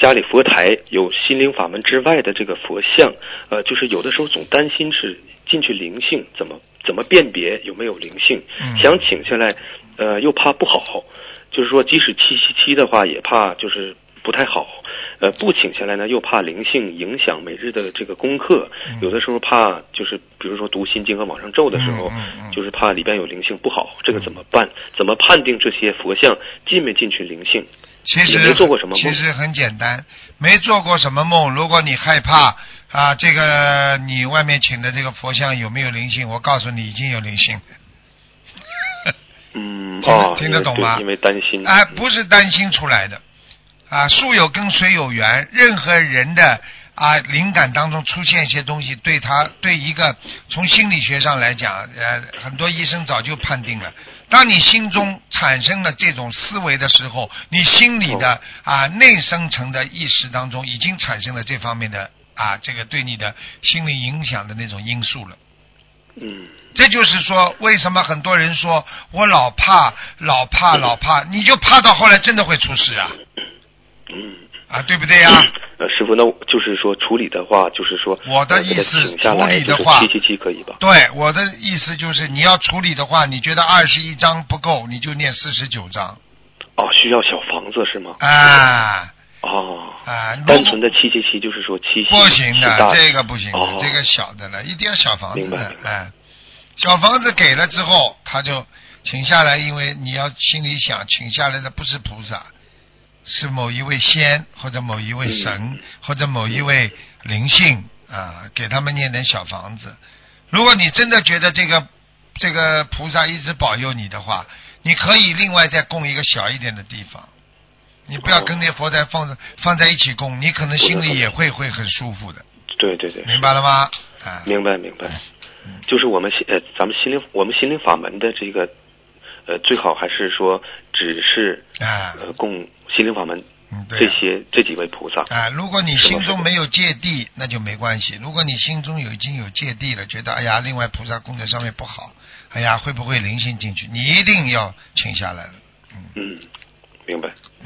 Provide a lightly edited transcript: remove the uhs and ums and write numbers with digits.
家里佛台有心灵法门之外的这个佛像，就是有的时候总担心是进去灵性，怎么辨别有没有灵性？想请下来，又怕不好，就是说即使777的话，也怕就是不太好。不请下来呢，又怕灵性影响每日的这个功课，有的时候怕就是比如说读心经和往上咒的时候，就是怕里边有灵性不好，这个怎么办？怎么判定这些佛像进没进去灵性？ 其实没做过什么梦， 其实很简单，没做过什么梦。如果你害怕这个你外面请的这个佛像有没有灵性，我告诉你已经有灵性。听得懂吗？ 因为担心不是担心出来的树有跟水有缘，任何人的灵感当中出现一些东西，对一个从心理学上来讲，很多医生早就判定了，当你心中产生了这种思维的时候，你心里的内生层的意识当中已经产生了这方面的这个对你的心理影响的那种因素了。这就是说为什么很多人说我老怕，你就怕到后来真的会出事对不对呀？ 师傅，那就是说处理的话，就是说我的意思，处理的话 777可以吧？ 对，我的意思就是你要处理的话，你觉得21章不够，你就念49章。 需要小房子是吗？单纯的777就是说7 不行的，这个不行的，这个小的了，一定要小房子的。小房子给了之后，他就请下来，因为你要心里想，请下来的不是菩萨，是某一位仙或者某一位神或者某一位灵性给他们念点小房子。如果你真的觉得这个菩萨一直保佑你的话，你可以另外再供一个小一点的地方，你不要跟那佛台放在一起供，你可能心里也会很舒服的。 对， 明白了吗？ 明白。就是我们心灵法门的这个最好还是说只是供心灵法门这几位菩萨如果你心中没有芥蒂，那就没关系。如果你心中已经有芥蒂了，觉得另外菩萨供在上面不好，会不会灵性进去，你一定要请下来了。 明白。